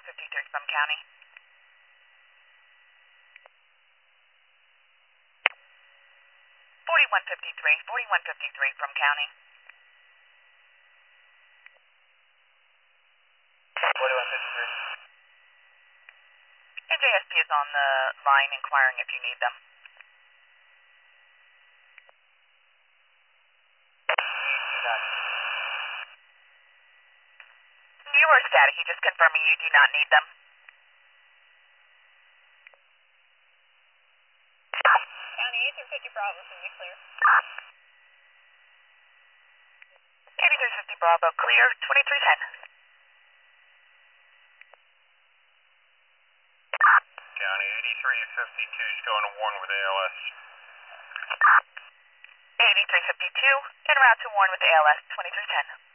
4153 from county. 4153 from county. 4153. NJSP is on the line inquiring if you need them. You are static. You just confirming you do not need them. County 8350 Bravo, send me clear. 8350 Bravo, clear, 2310. County 8352 is going to 1 with ALS. 8352, en route to Warren with ALS, 2310.